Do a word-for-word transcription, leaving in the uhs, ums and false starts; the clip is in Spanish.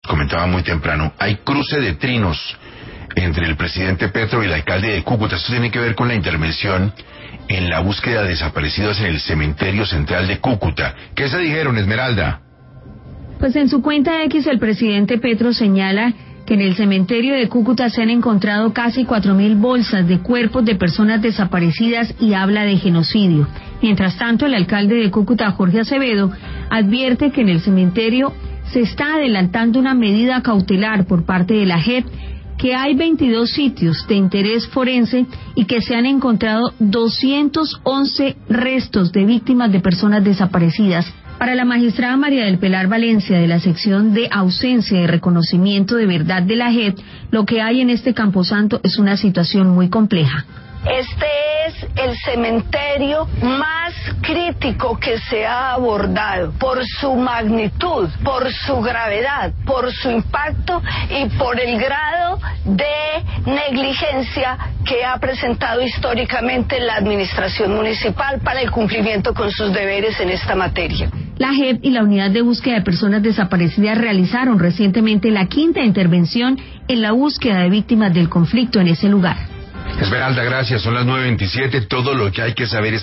comentaba muy temprano, hay cruce de trinos entre el presidente Petro y el alcalde de Cúcuta. Esto tiene que ver con la intervención en la búsqueda de desaparecidos en el cementerio central de Cúcuta. ¿Qué se dijeron, Esmeralda? Pues en su cuenta X el presidente Petro señala que en el cementerio de Cúcuta se han encontrado casi cuatro mil bolsas de cuerpos de personas desaparecidas y habla de genocidio. Mientras tanto, el alcalde de Cúcuta, Jorge Acevedo, advierte que en el cementerio se está adelantando una medida cautelar por parte de la J E P, que hay veintidós sitios de interés forense y que se han encontrado doscientos once restos de víctimas de personas desaparecidas. Para la magistrada María del Pilar Valencia, de la sección de ausencia y reconocimiento de verdad de la J E P, lo que hay en este camposanto es una situación muy compleja. Este es el cementerio más crítico que se ha abordado por su magnitud, por su gravedad, por su impacto y por el grado de negligencia que ha presentado históricamente la administración municipal para el cumplimiento con sus deberes en esta materia. La J E P y la Unidad de Búsqueda de Personas Desaparecidas realizaron recientemente la quinta intervención en la búsqueda de víctimas del conflicto en ese lugar. Esmeralda, gracias. Son las nueve veintisiete. Todo lo que hay que saber es